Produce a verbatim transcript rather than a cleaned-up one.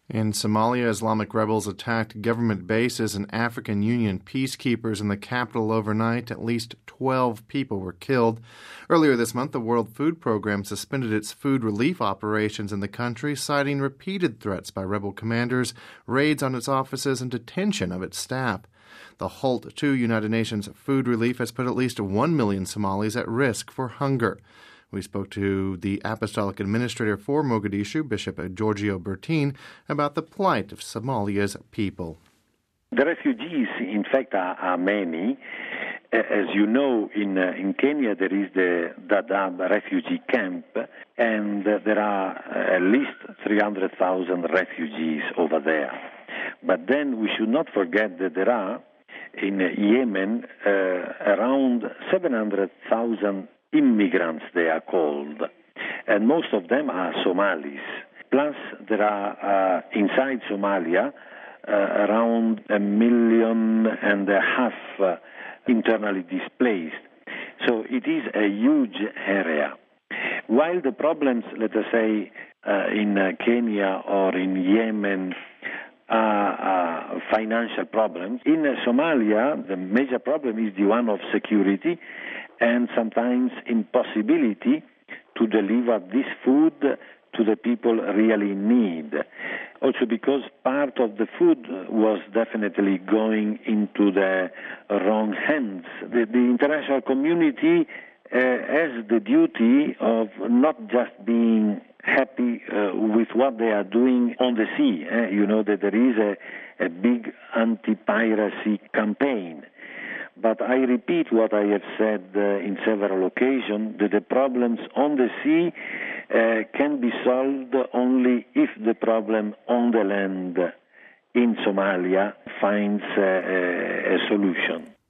In Somalia, Islamic rebels attacked government bases and African Union peacekeepers in the capital overnight. At least twelve people were killed. Earlier this month, the World Food Program suspended its food relief operations in the country, citing repeated threats by rebel commanders, raids on its offices, and detention of its staff. The halt to United Nations food relief has put at least one million Somalis at risk for hunger. We spoke to the Apostolic Administrator for Mogadishu, Bishop Giorgio Bertin, about the plight of Somalia's people. The refugees, in fact, are, are many. As you know, in uh, in Kenya there is the Dadaab refugee camp, and uh, there are uh, at least three hundred thousand refugees over there. But then we should not forget that there are, in uh, Yemen, uh, around seven hundred thousand immigrants, they are called, and most of them are Somalis. Plus, there are uh, inside Somalia uh, around a million and a half uh, internally displaced. So it is a huge area. While the problems, let us say, uh, in uh, Kenya or in Yemen are uh, financial problems, in uh, Somalia, the major problem is the one of security and sometimes impossibility to deliver this food to the people really need. Also because part of the food was definitely going into the wrong hands. The, the international community uh, has the duty of not just being happy uh, with what they are doing on the sea. Eh? You know that there is a, a big anti-piracy campaign. But I repeat what I have said uh, in several occasions, that the problems on the sea uh, can be solved only if the problem on the land in Somalia finds uh, a solution.